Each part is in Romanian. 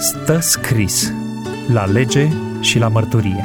Stă scris la lege și la mărturie.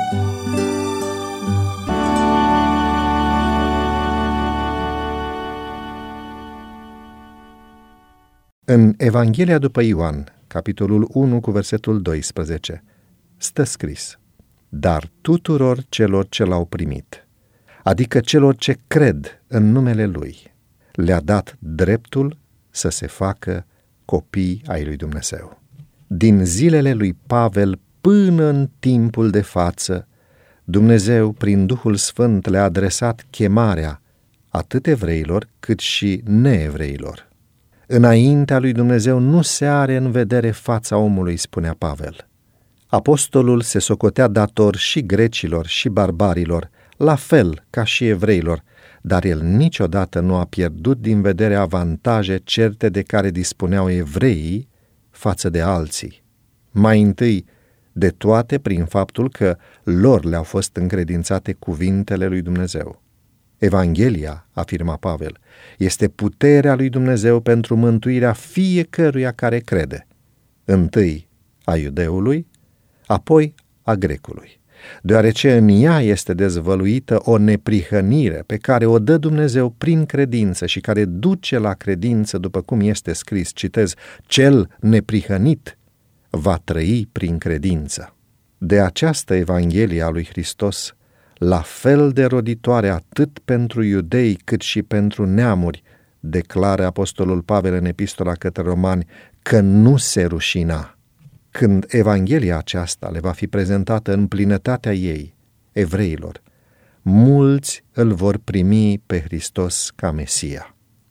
În Evanghelia după Ioan, capitolul 1 cu versetul 12, stă scris: dar tuturor celor ce l-au primit, adică celor ce cred în numele Lui, le-a dat dreptul să se facă copii ai lui Dumnezeu. Din zilele lui Pavel până în timpul de față, Dumnezeu, prin Duhul Sfânt, le-a adresat chemarea atât evreilor cât și neevreilor. Înaintea lui Dumnezeu nu se are în vedere fața omului, spunea Pavel. Apostolul se socotea dator și grecilor și barbarilor, la fel ca și evreilor, dar el niciodată nu a pierdut din vedere avantaje certe de care dispuneau evreii față de alții. Mai întâi de toate prin faptul că lor le-au fost încredințate cuvintele lui Dumnezeu. Evanghelia, afirma Pavel, este puterea lui Dumnezeu pentru mântuirea fiecăruia care crede, întâi a iudeului, apoi a grecului, deoarece în ea este dezvăluită o neprihănire pe care o dă Dumnezeu prin credință și care duce la credință, după cum este scris, citez, cel neprihănit va trăi prin credință. De această Evanghelie a lui Hristos, la fel de roditoare atât pentru iudei cât și pentru neamuri, declară apostolul Pavel în epistola către Romani că nu se rușina. Când Evanghelia aceasta le va fi prezentată în plinătatea ei, evreilor, mulți îl vor primi pe Hristos ca Mesia.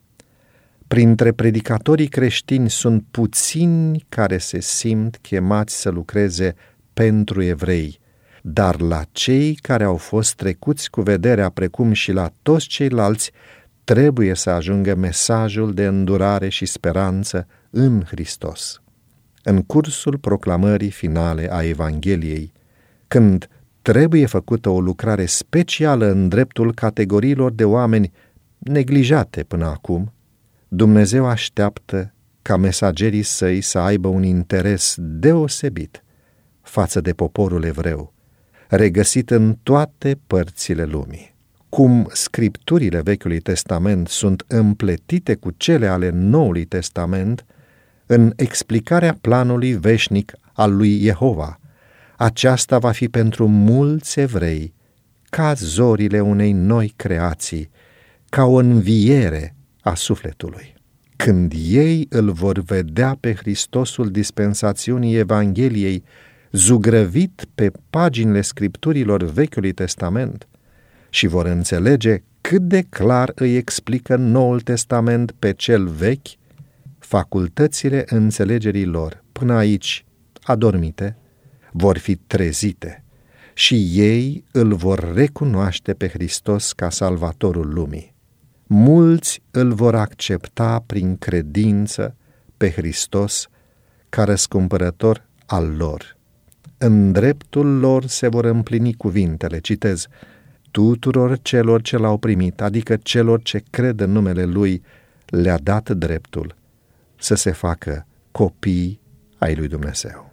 Printre predicatorii creștini sunt puțini care se simt chemați să lucreze pentru evrei, dar la cei care au fost trecuți cu vederea, precum și la toți ceilalți, trebuie să ajungă mesajul de îndurare și speranță în Hristos. În cursul proclamării finale a Evangheliei, când trebuie făcută o lucrare specială în dreptul categoriilor de oameni neglijate până acum, Dumnezeu așteaptă ca mesagerii săi să aibă un interes deosebit față de poporul evreu, regăsit în toate părțile lumii. Cum scripturile Vechiului Testament sunt împletite cu cele ale Noului Testament, în explicarea planului veșnic al lui Jehova, aceasta va fi pentru mulți evrei ca zorile unei noi creații, ca o înviere a sufletului. Când ei îl vor vedea pe Hristosul dispensațiunii Evangheliei zugrăvit pe paginile scripturilor Vechiului Testament și vor înțelege cât de clar îi explică Noul Testament pe cel vechi, facultățile înțelegerii lor, până aici adormite, vor fi trezite și ei îl vor recunoaște pe Hristos ca salvatorul lumii. Mulți îl vor accepta prin credință pe Hristos ca răscumpărător al lor. În dreptul lor se vor împlini cuvintele, citez, tuturor celor ce l-au primit, adică celor ce cred în numele Lui, le-a dat dreptul să se facă copii ai lui Dumnezeu.